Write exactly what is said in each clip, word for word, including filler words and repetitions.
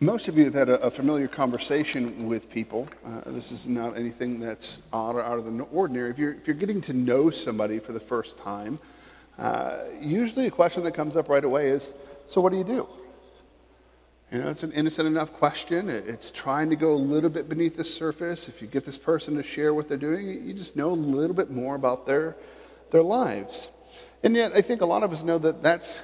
Most of you have had a, a familiar conversation with people. Uh, this is not anything that's odd or out of the ordinary. If you're, if you're getting to know somebody for the first time, uh, usually a question that comes up right away is, so what do you do? You know, it's an innocent enough question. It, it's trying to go a little bit beneath the surface. If you get this person to share what they're doing, you just know a little bit more about their, their lives. And yet, I think a lot of us know that that's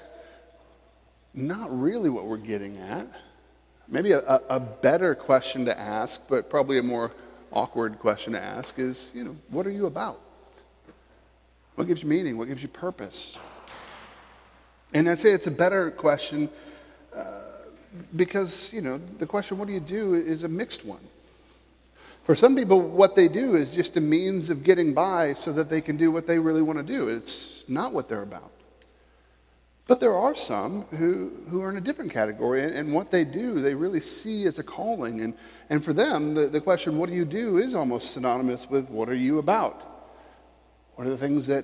not really what we're getting at. Maybe a, a better question to ask, but probably a more awkward question to ask is, you know, what are you about? What gives you meaning? What gives you purpose? And I say it's a better question uh, because, you know, the question, what do you do, is a mixed one. For some people, what they do is just a means of getting by so that they can do what they really want to do. It's not what they're about. But there are some who, who are in a different category, and, and what they do, they really see as a calling. And, and for them, the, the question, what do you do, is almost synonymous with what are you about? What are the things that,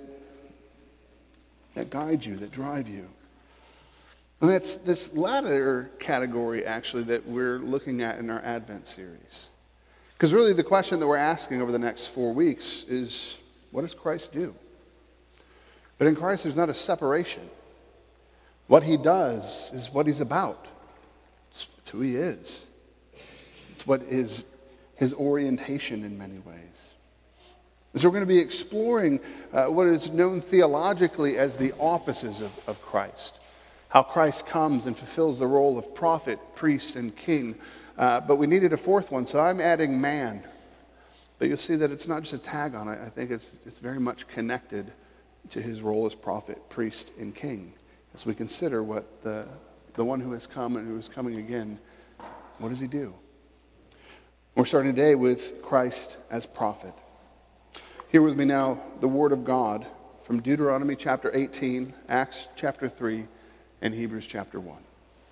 that guide you, that drive you? And that's this latter category, actually, that we're looking at in our Advent series. Because really the question that we're asking over the next four weeks is, what does Christ do? But in Christ, there's not a separation. What he does is what he's about. It's, it's who he is. It's what is his orientation in many ways. And so we're going to be exploring uh, what is known theologically as the offices of, of Christ. How Christ comes and fulfills the role of prophet, priest, and king. Uh, but we needed a fourth one, so I'm adding man. But you'll see that it's not just a tag on it. I think it's, it's very much connected to his role as prophet, priest, and king. As we consider what the, the one who has come and who is coming again, what does he do? We're starting today with Christ as prophet. Hear with me now the word of God from Deuteronomy chapter eighteen, Acts chapter three, and Hebrews chapter one.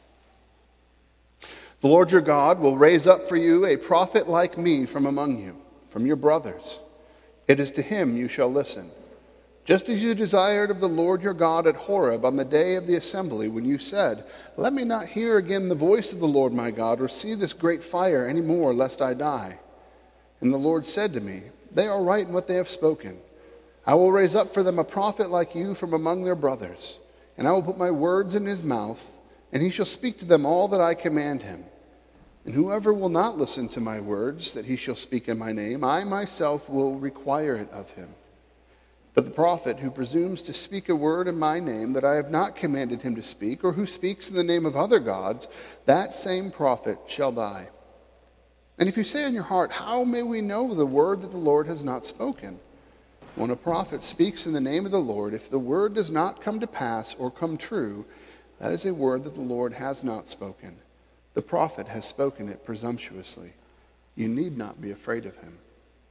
The Lord your God will raise up for you a prophet like me from among you, from your brothers. It is to him you shall listen. Just as you desired of the Lord your God at Horeb on the day of the assembly, when you said, let me not hear again the voice of the Lord my God, or see this great fire any more, lest I die. And the Lord said to me, they are right in what they have spoken. I will raise up for them a prophet like you from among their brothers, and I will put my words in his mouth, and he shall speak to them all that I command him. And whoever will not listen to my words that he shall speak in my name, I myself will require it of him. But the prophet who presumes to speak a word in my name that I have not commanded him to speak, or who speaks in the name of other gods, that same prophet shall die. And if you say in your heart, how may we know the word that the Lord has not spoken? When a prophet speaks in the name of the Lord, if the word does not come to pass or come true, that is a word that the Lord has not spoken. The prophet has spoken it presumptuously. You need not be afraid of him.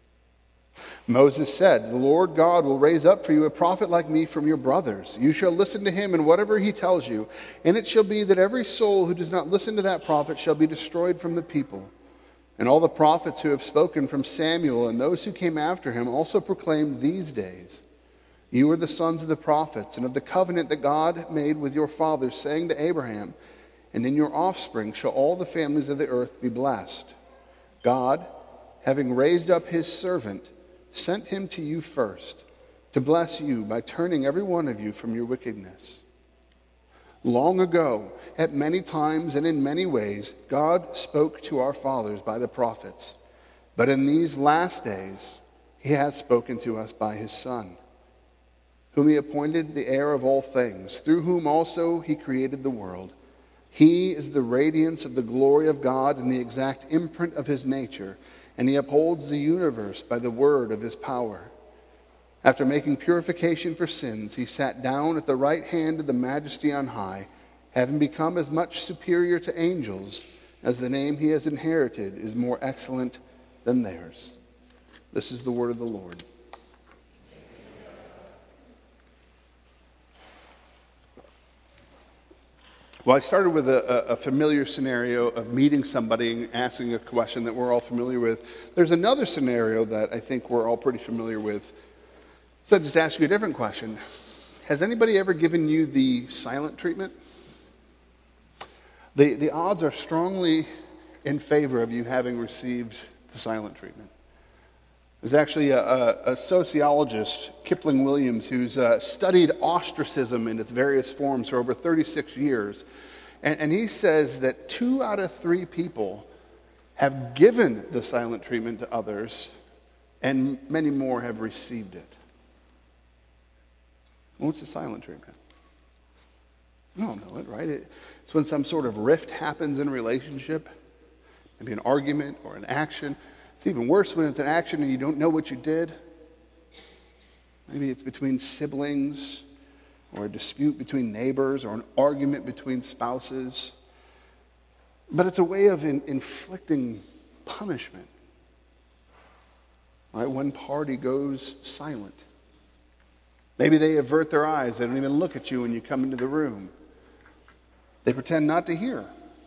Moses said, the Lord God will raise up for you a prophet like me from your brothers. You shall listen to him in whatever he tells you, and it shall be that every soul who does not listen to that prophet shall be destroyed from the people. And all the prophets who have spoken from Samuel and those who came after him also proclaimed these days. You are the sons of the prophets and of the covenant that God made with your fathers, saying to Abraham, and in your offspring shall all the families of the earth be blessed. God, having raised up his servant, sent him to you first, to bless you by turning every one of you from your wickedness. Long ago, at many times and in many ways, God spoke to our fathers by the prophets. But in these last days, he has spoken to us by his Son, whom he appointed the heir of all things, through whom also he created the world. He is the radiance of the glory of God and the exact imprint of his nature, and he upholds the universe by the word of his power. After making purification for sins, he sat down at the right hand of the Majesty on high, having become as much superior to angels as the name he has inherited is more excellent than theirs. This is the word of the Lord. Well, I started with a, a familiar scenario of meeting somebody and asking a question that we're all familiar with. There's another scenario that I think we're all pretty familiar with. So I'll just ask you a different question. Has anybody ever given you the silent treatment? The, the odds are strongly in favor of you having received the silent treatment. There's actually a, a, a sociologist, Kipling Williams, who's uh, studied ostracism in its various forms for over thirty-six years. And, and he says that two out of three people have given the silent treatment to others, and many more have received it. What's the silent treatment? We all know it, right? It, it's when some sort of rift happens in a relationship, maybe an argument or an action. It's even worse when it's an action and you don't know what you did. Maybe it's between siblings, or a dispute between neighbors, or an argument between spouses. But it's a way of in, inflicting punishment. Right? One party goes silent. Maybe they avert their eyes. They don't even look at you when you come into the room. They pretend not to hear.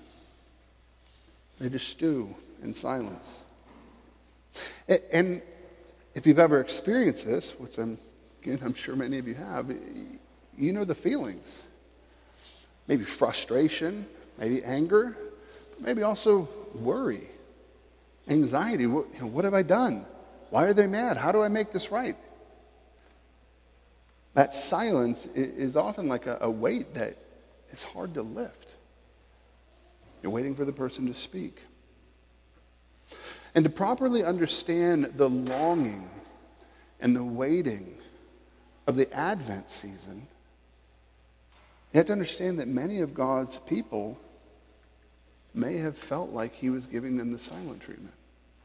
They just stew in silence. And if you've ever experienced this, which I'm, again, I'm sure many of you have, you know the feelings. Maybe frustration, maybe anger, maybe also worry, anxiety. What, you know, what have I done? Why are they mad? How do I make this right? That silence is often like a, a weight that is hard to lift. You're waiting for the person to speak. And to properly understand the longing and the waiting of the Advent season, you have to understand that many of God's people may have felt like he was giving them the silent treatment.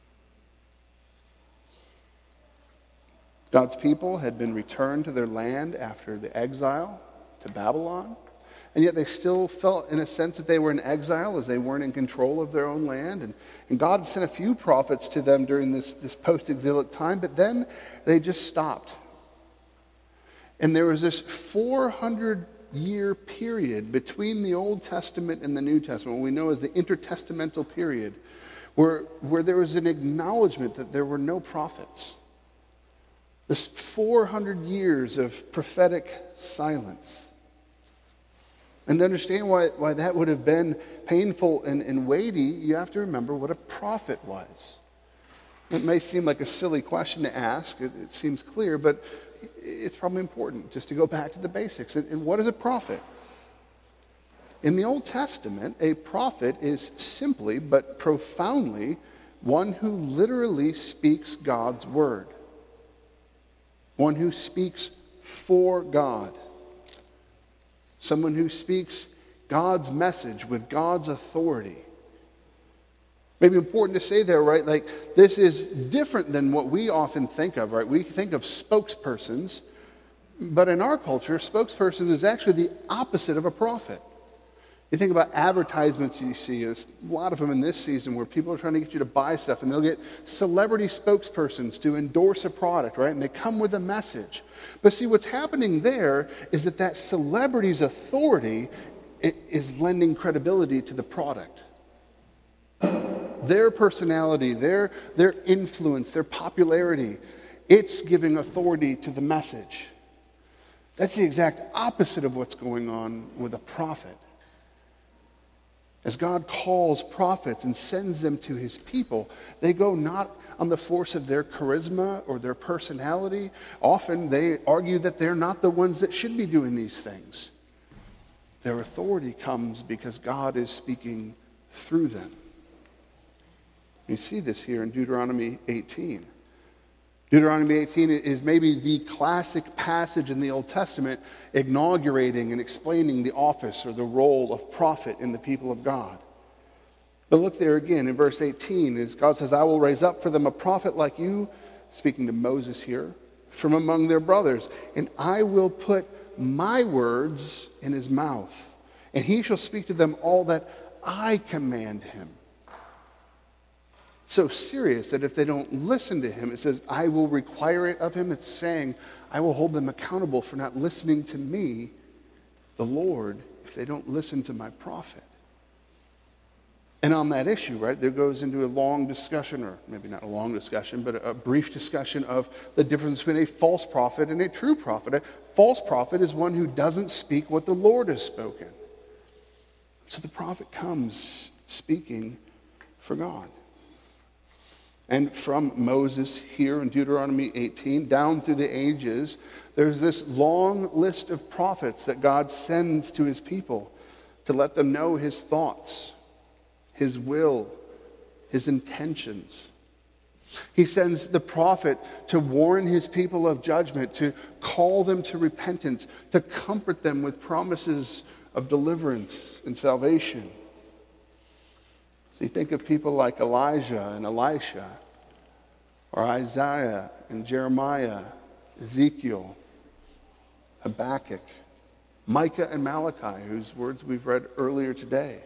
God's people had been returned to their land after the exile to Babylon, and yet they still felt, in a sense, that they were in exile as they weren't in control of their own land. And, and God sent a few prophets to them during this, this post-exilic time, but then they just stopped. And there was this four hundred year period between the Old Testament and the New Testament, what we know as the intertestamental period, where, where there was an acknowledgement that there were no prophets. This four hundred years of prophetic silence. And to understand why, why that would have been painful and, and weighty, you have to remember what a prophet was. It may seem like a silly question to ask. It, it seems clear, but it's probably important just to go back to the basics. And, and what is a prophet? In the Old Testament, a prophet is simply but profoundly one who literally speaks God's word. One who speaks for God. Someone who speaks God's message with God's authority. Maybe important to say there, right? Like, this is different than what we often think of, right? We think of spokespersons, but in our culture, spokesperson is actually the opposite of a prophet. You think about advertisements you see, there's a lot of them in this season where people are trying to get you to buy stuff, and they'll get celebrity spokespersons to endorse a product, right? And they come with a message. But see, what's happening there is that that celebrity's authority is lending credibility to the product. Their personality, their, their influence, their popularity, it's giving authority to the message. That's the exact opposite of what's going on with a prophet. As God calls prophets and sends them to his people, they go not on the force of their charisma or their personality. Often they argue that they're not the ones that should be doing these things. Their authority comes because God is speaking through them. You see this here in Deuteronomy eighteen. Deuteronomy eighteen is maybe the classic passage in the Old Testament inaugurating and explaining the office or the role of prophet in the people of God. But look there again in verse eighteen, as God says, I will raise up for them a prophet like you, speaking to Moses here, from among their brothers, and I will put my words in his mouth, and he shall speak to them all that I command him. So serious that if they don't listen to him, it says, I will require it of him. It's saying, I will hold them accountable for not listening to me, the Lord, if they don't listen to my prophet. And on that issue, right, there goes into a long discussion, or maybe not a long discussion, but a brief discussion of the difference between a false prophet and a true prophet. A false prophet is one who doesn't speak what the Lord has spoken. So the prophet comes speaking for God. And from Moses here in Deuteronomy eighteen, down through the ages, there's this long list of prophets that God sends to his people to let them know his thoughts, his will, his intentions. He sends the prophet to warn his people of judgment, to call them to repentance, to comfort them with promises of deliverance and salvation. So you think of people like Elijah and Elisha, or Isaiah and Jeremiah, Ezekiel, Habakkuk, Micah and Malachi, whose words we've read earlier today.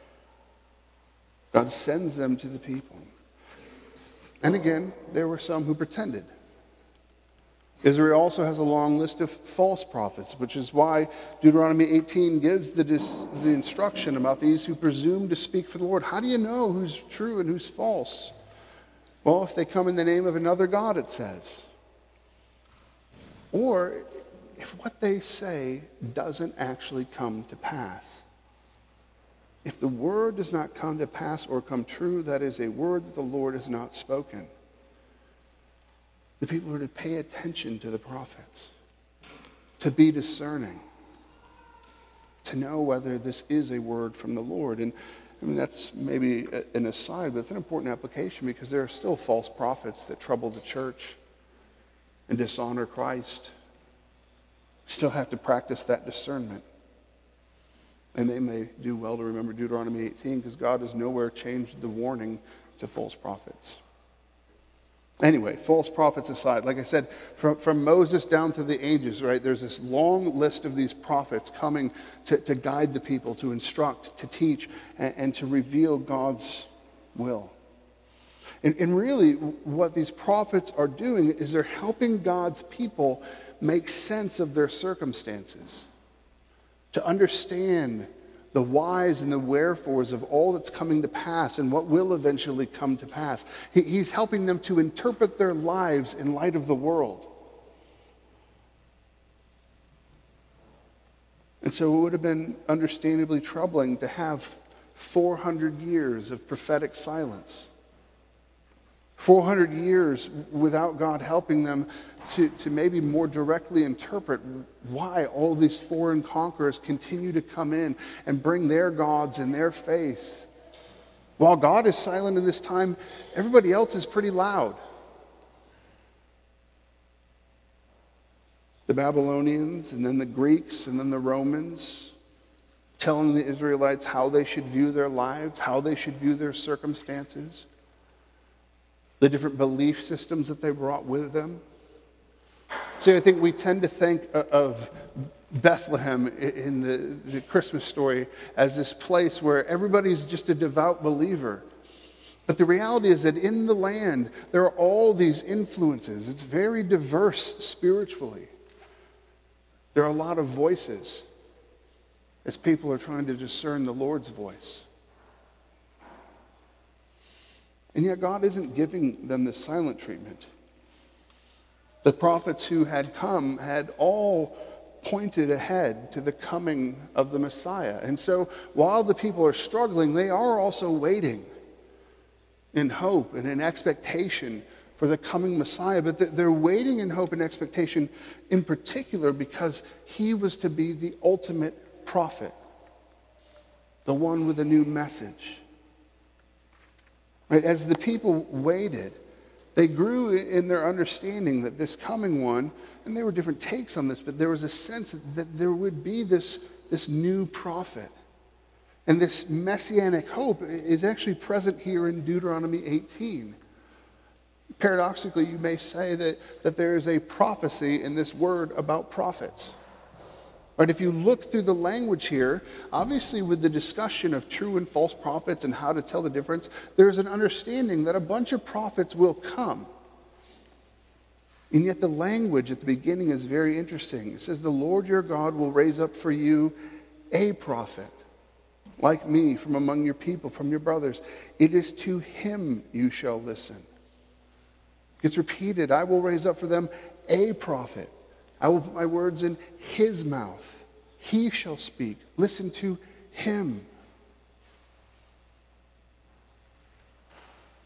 God sends them to the people. And again, there were some who pretended. Israel also has a long list of false prophets, which is why Deuteronomy eighteen gives the, dis, the instruction about these who presume to speak for the Lord. How do you know who's true and who's false? Well, if they come in the name of another god, it says. Or if what they say doesn't actually come to pass. If the word does not come to pass or come true, that is a word that the Lord has not spoken. The people are to pay attention to the prophets, to be discerning, to know whether this is a word from the Lord. And I mean, that's maybe an aside, but it's an important application because there are still false prophets that trouble the church and dishonor Christ. We still have to practice that discernment. And they may do well to remember Deuteronomy eighteen because God has nowhere changed the warning to false prophets. Anyway, false prophets aside, like I said, from, from Moses down through the ages, right, there's this long list of these prophets coming to, to guide the people, to instruct, to teach, and, and to reveal God's will. And, and really, what these prophets are doing is they're helping God's people make sense of their circumstances, to understand the whys and the wherefores of all that's coming to pass and what will eventually come to pass. He, he's helping them to interpret their lives in light of the world. And so it would have been understandably troubling to have four hundred years of prophetic silence. four hundred years without God helping them to, to maybe more directly interpret why all these foreign conquerors continue to come in and bring their gods and their faith. While God is silent in this time, everybody else is pretty loud. The Babylonians, and then the Greeks, and then the Romans, telling the Israelites how they should view their lives, how they should view their circumstances, the different belief systems that they brought with them. So I think we tend to think of Bethlehem in the, the Christmas story as this place where everybody's just a devout believer. But the reality is that in the land, there are all these influences. It's very diverse spiritually. There are a lot of voices as people are trying to discern the Lord's voice. And yet God isn't giving them this silent treatment. The prophets who had come had all pointed ahead to the coming of the Messiah. And so while the people are struggling, they are also waiting in hope and in expectation for the coming Messiah. But they're waiting in hope and expectation in particular because he was to be the ultimate prophet, the one with a new message. Right? As the people waited, they grew in their understanding that this coming one, and there were different takes on this, but there was a sense that there would be this, this new prophet. And this messianic hope is actually present here in Deuteronomy eighteen. Paradoxically, you may say that, that there is a prophecy in this word about prophets. But if you look through the language here, obviously with the discussion of true and false prophets and how to tell the difference, there's an understanding that a bunch of prophets will come. And yet the language at the beginning is very interesting. It says, the Lord your God will raise up for you a prophet, like me, from among your people, from your brothers. It is to him you shall listen. It's repeated, I will raise up for them a prophet. I will put my words in his mouth. He shall speak. Listen to him.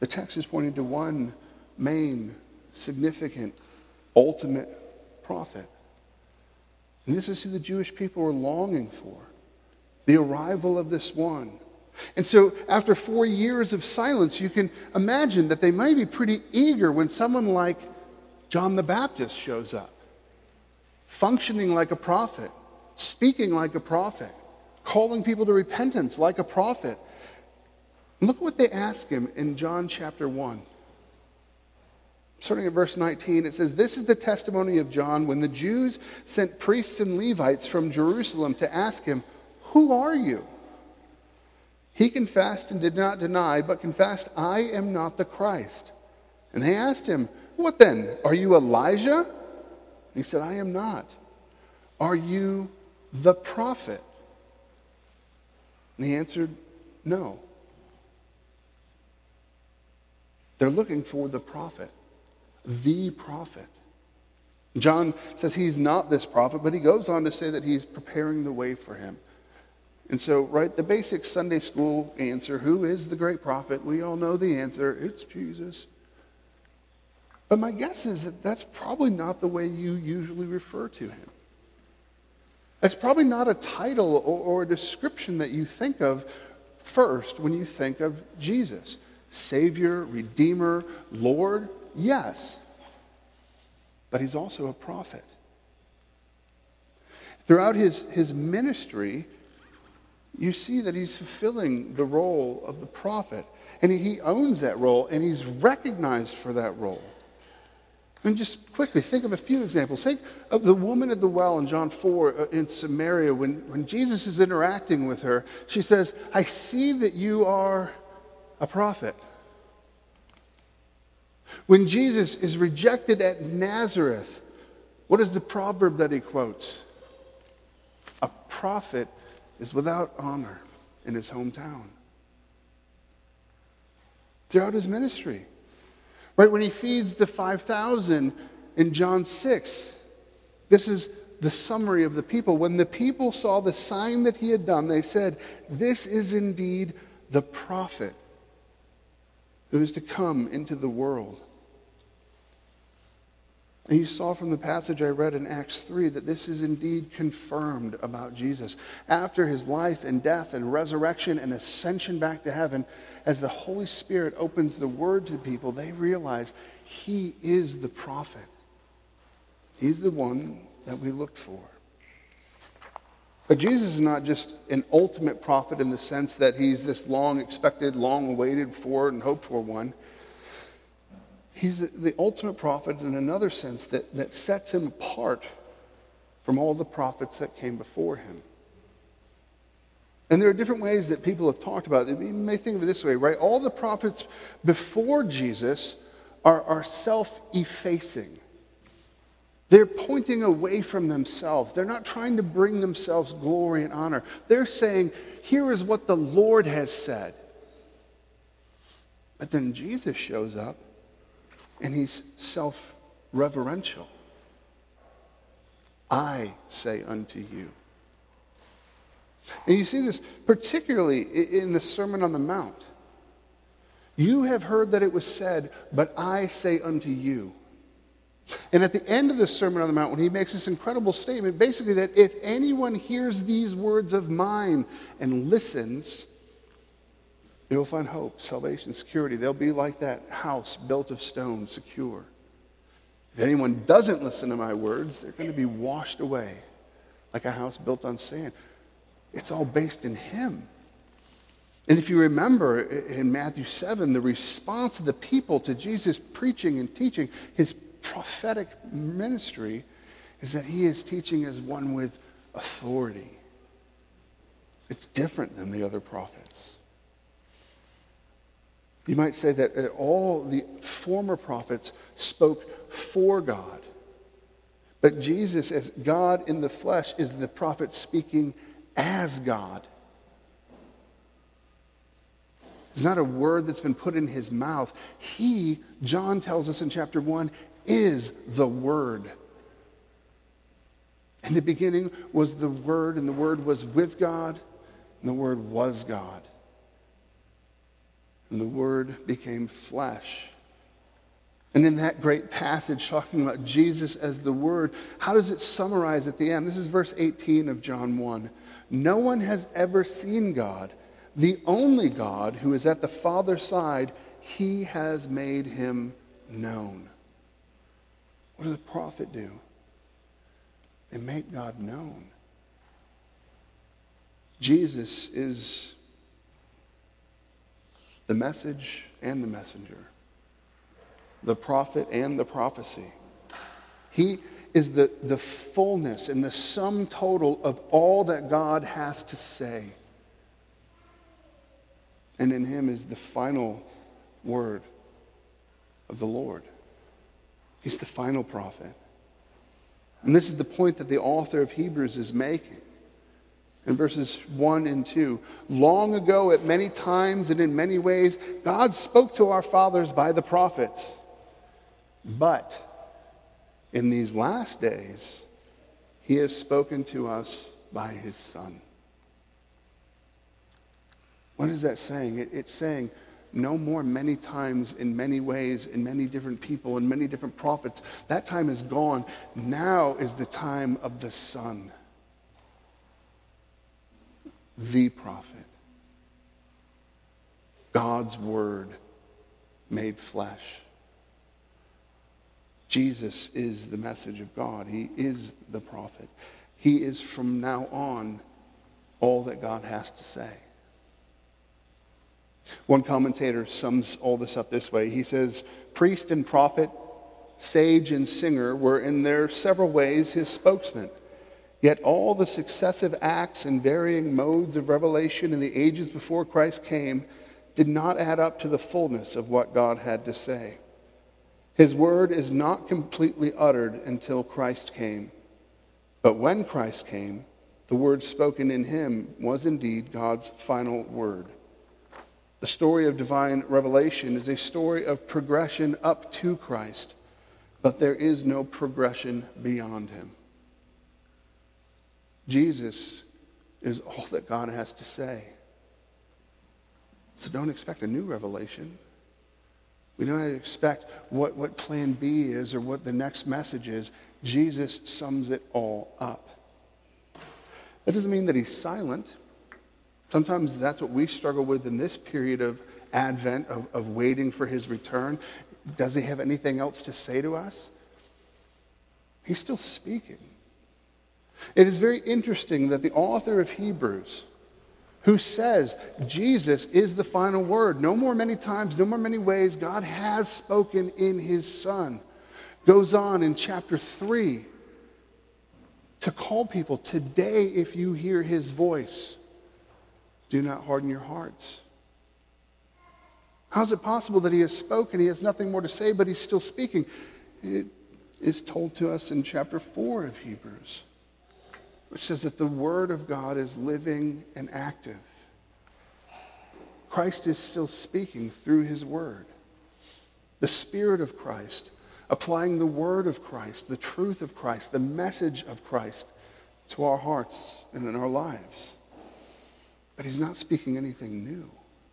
The text is pointing to one main, significant, ultimate prophet. And this is who the Jewish people were longing for, the arrival of this one. And so after four years of silence, you can imagine that they might be pretty eager when someone like John the Baptist shows up, functioning like a prophet, speaking like a prophet, calling people to repentance like a prophet. Look what they ask him in John chapter one. Starting at verse nineteen, it says, "This is the testimony of John when the Jews sent priests and Levites from Jerusalem to ask him, 'Who are you?' He confessed and did not deny, but confessed, 'I am not the Christ.' And they asked him, 'What then? Are you Elijah?' And he said, 'I am not.' 'Are you the prophet?' And he answered, 'No.'" They're looking for the prophet, the prophet. John says he's not this prophet, but he goes on to say that he's preparing the way for him. And so, right, the basic Sunday school answer, who is the great prophet? We all know the answer. It's Jesus. But my guess is that that's probably not the way you usually refer to him. That's probably not a title or, or a description that you think of first when you think of Jesus. Savior, Redeemer, Lord, yes. But he's also a prophet. Throughout his, his ministry, you see that he's fulfilling the role of the prophet. And he owns that role, and he's recognized for that role. And just quickly, think of a few examples. Think of the woman at the well in John four in Samaria. When, when Jesus is interacting with her, she says, "I see that you are a prophet." When Jesus is rejected at Nazareth, what is the proverb that he quotes? "A prophet is without honor in his hometown." Throughout his ministry. Right, when he feeds the five thousand in John six, this is the summary of the people. When the people saw the sign that he had done, they said, "This is indeed the prophet who is to come into the world." And you saw from the passage I read in Acts three that this is indeed confirmed about Jesus. After his life and death and resurrection and ascension back to heaven, as the Holy Spirit opens the word to people, they realize he is the prophet. He's the one that we looked for. But Jesus is not just an ultimate prophet in the sense that he's this long expected, long awaited for and hoped for one. He's the, the ultimate prophet in another sense that, that sets him apart from all the prophets that came before him. And there are different ways that people have talked about it. You may think of it this way, right? All the prophets before Jesus are, are self-effacing. They're pointing away from themselves. They're not trying to bring themselves glory and honor. They're saying, here is what the Lord has said. But then Jesus shows up, and he's self-reverential. "I say unto you." And you see this particularly in the Sermon on the Mount. "You have heard that it was said, but I say unto you." And at the end of the Sermon on the Mount, when he makes this incredible statement, basically that if anyone hears these words of mine and listens, they will find hope, salvation, security. They'll be like that house built of stone, secure. If anyone doesn't listen to my words, they're going to be washed away like a house built on sand. It's all based in him. And if you remember in Matthew seven, the response of the people to Jesus preaching and teaching, his prophetic ministry, is that he is teaching as one with authority. It's different than the other prophets. You might say that all the former prophets spoke for God. But Jesus, as God in the flesh, is the prophet speaking as God. It's not a word that's been put in his mouth. He, John tells us in chapter one, is the Word. In the beginning was the Word, and the Word was with God, and the Word was God. And the Word became flesh. And in that great passage talking about Jesus as the Word, how does it summarize at the end? This is verse eighteen of John one. No one has ever seen God. The only God who is at the Father's side, he has made him known. What does the prophet do? They make God known. Jesus is the message and the messenger, the prophet and the prophecy. He is the, the fullness and the sum total of all that God has to say. And in him is the final word of the Lord. He's the final prophet. And this is the point that the author of Hebrews is making. In verses one and two, long ago at many times and in many ways, God spoke to our fathers by the prophets. But in these last days, he has spoken to us by his Son. What is that saying? It, it's saying no more many times in many ways, in many different people, in many different prophets. That time is gone. Now is the time of the Son. The prophet. God's word made flesh. Jesus is the message of God. He is the prophet. He is from now on all that God has to say. One commentator sums all this up this way. He says, priest and prophet, sage and singer were in their several ways his spokesmen. Yet all the successive acts and varying modes of revelation in the ages before Christ came did not add up to the fullness of what God had to say. His word is not completely uttered until Christ came. But when Christ came, the word spoken in him was indeed God's final word. The story of divine revelation is a story of progression up to Christ, but there is no progression beyond him. Jesus is all that God has to say. So don't expect a new revelation. We don't expect what, what plan B is or what the next message is. Jesus sums it all up. That doesn't mean that he's silent. Sometimes that's what we struggle with in this period of Advent, of, of waiting for his return. Does he have anything else to say to us? He's still speaking. It is very interesting that the author of Hebrews, who says Jesus is the final word, no more many times, no more many ways, God has spoken in his Son, goes on in chapter three to call people, today if you hear his voice, do not harden your hearts. How is it possible that he has spoken, he has nothing more to say, but he's still speaking? It is told to us in chapter four of Hebrews, which says that the word of God is living and active. Christ is still speaking through his word. The Spirit of Christ, applying the word of Christ, the truth of Christ, the message of Christ to our hearts and in our lives. But he's not speaking anything new.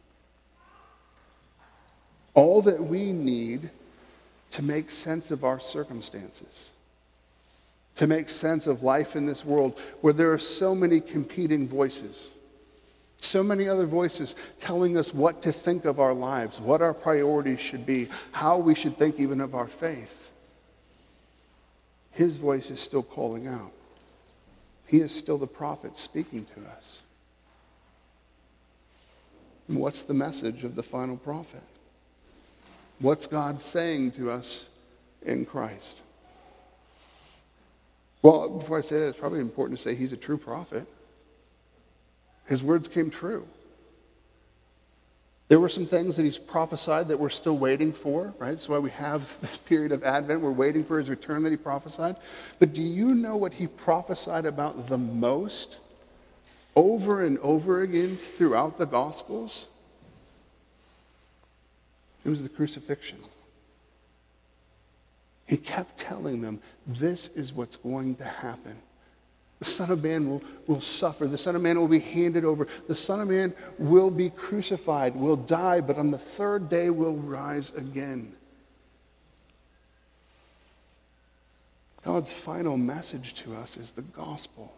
All that we need to make sense of our circumstances, to make sense of life in this world where there are so many competing voices, so many other voices telling us what to think of our lives, what our priorities should be, how we should think even of our faith. His voice is still calling out. He is still the prophet speaking to us. And what's the message of the final prophet? What's God saying to us in Christ? Well, before I say that, it's probably important to say he's a true prophet. His words came true. There were some things that he's prophesied that we're still waiting for, right? That's why we have this period of Advent. We're waiting for his return that he prophesied. But do you know what he prophesied about the most over and over again throughout the Gospels? It was the crucifixion. He kept telling them, this is what's going to happen. The Son of Man will, will suffer. The Son of Man will be handed over. The Son of Man will be crucified, will die, but on the third day will rise again. God's final message to us is the gospel.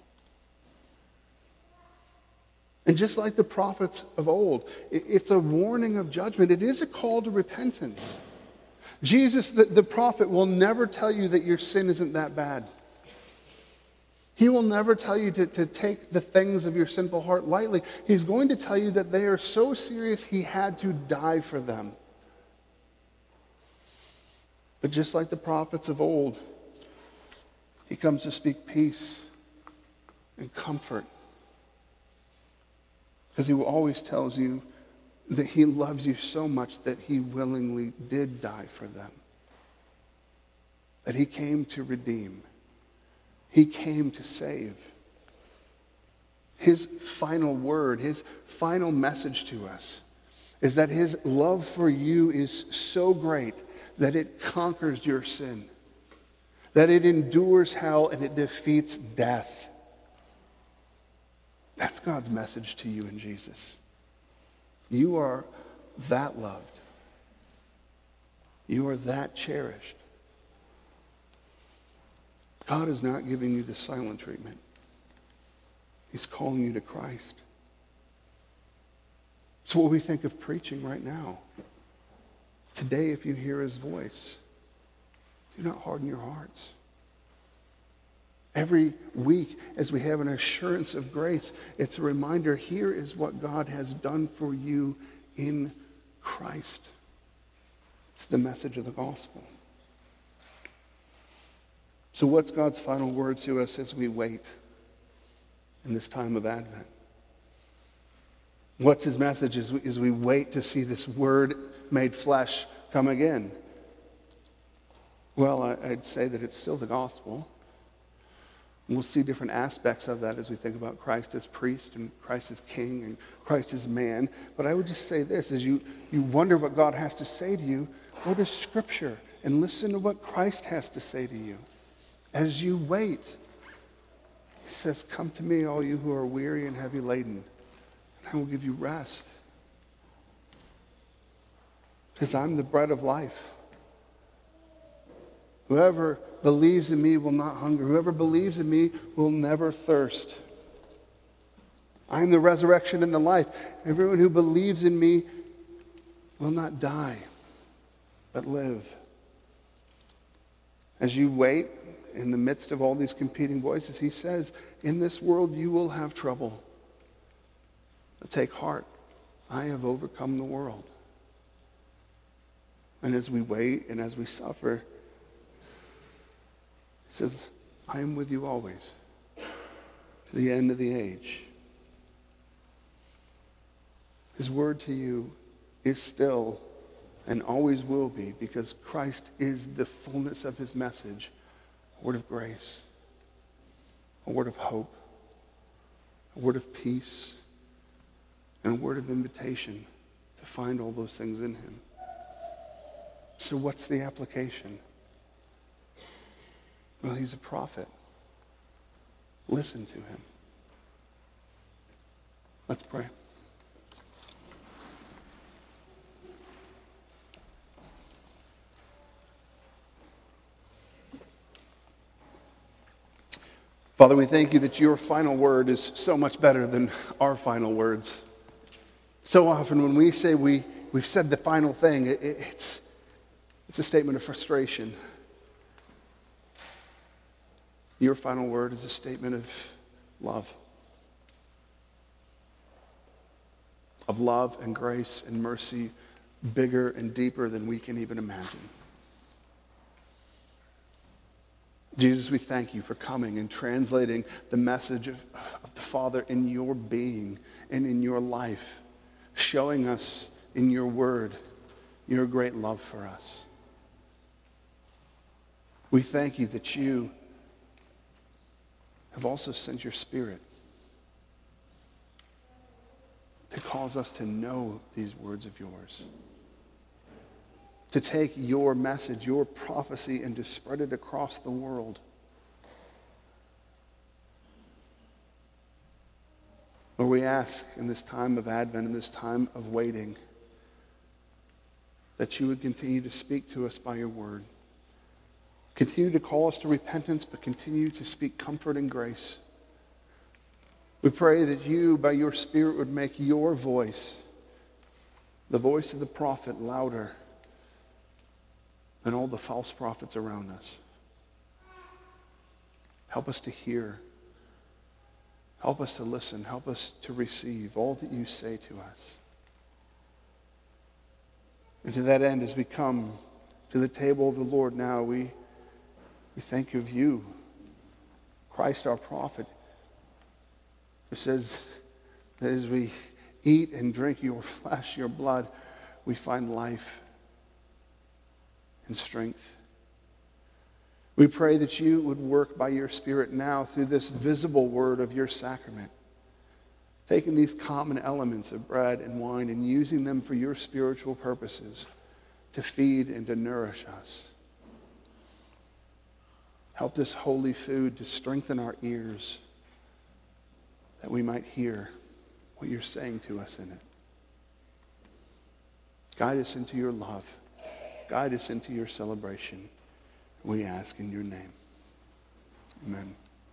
And just like the prophets of old, it's a warning of judgment. It is a call to repentance. Jesus, the, the prophet, will never tell you that your sin isn't that bad. He will never tell you to, to take the things of your sinful heart lightly. He's going to tell you that they are so serious he had to die for them. But just like the prophets of old, he comes to speak peace and comfort. Because he always tells you that he loves you so much that he willingly did die for them. That he came to redeem. He came to save. His final word, his final message to us is that his love for you is so great that it conquers your sin. That it endures hell and it defeats death. That's God's message to you in Jesus. You are that loved. You are that cherished. God is not giving you the silent treatment. He's calling you to Christ. So what we think of preaching right now. Today, if you hear his voice, do not harden your hearts. Every week, as we have an assurance of grace, it's a reminder, here is what God has done for you in Christ. It's the message of the gospel. So what's God's final word to us as we wait in this time of Advent? What's his message as we, as we wait to see this word made flesh come again? Well, I, I'd say that it's still the gospel. We'll see different aspects of that as we think about Christ as priest and Christ as king and Christ as man. But I would just say this, as you, you wonder what God has to say to you, go to Scripture and listen to what Christ has to say to you. As you wait, he says, come to me, all you who are weary and heavy laden, and I will give you rest. Because I'm the bread of life. Whoever believes in me will not hunger. Whoever believes in me will never thirst. I am the resurrection and the life. Everyone who believes in me will not die, but live. As you wait in the midst of all these competing voices, he says, in this world you will have trouble. But take heart. I have overcome the world. And as we wait and as we suffer, he says, I am with you always, to the end of the age. His word to you is still and always will be, because Christ is the fullness of his message, a word of grace, a word of hope, a word of peace, and a word of invitation to find all those things in him. So what's the application? Well, he's a prophet. Listen to him. Let's pray. Father, we thank you that your final word is so much better than our final words. So often when we say we, we've said the final thing, it, it, it's, it's a statement of frustration. Your final word is a statement of love. Of love and grace and mercy, bigger and deeper than we can even imagine. Jesus, we thank you for coming and translating the message of, of the Father in your being and in your life, showing us in your word your great love for us. We thank you that you have also sent your Spirit to cause us to know these words of yours, to take your message, your prophecy, and to spread it across the world. Lord, we ask in this time of Advent, in this time of waiting, that you would continue to speak to us by your word. Continue to call us to repentance, but continue to speak comfort and grace. We pray that you, by your Spirit, would make your voice, the voice of the prophet, louder than all the false prophets around us. Help us to hear. Help us to listen. Help us to receive all that you say to us. And to that end, as we come to the table of the Lord now, we, we thank you of you, Christ our prophet, who says that as we eat and drink your flesh, your blood, we find life and strength. We pray that you would work by your Spirit now through this visible word of your sacrament, taking these common elements of bread and wine and using them for your spiritual purposes to feed and to nourish us. Help this holy food to strengthen our ears that we might hear what you're saying to us in it. Guide us into your love. Guide us into your celebration. We ask in your name. Amen.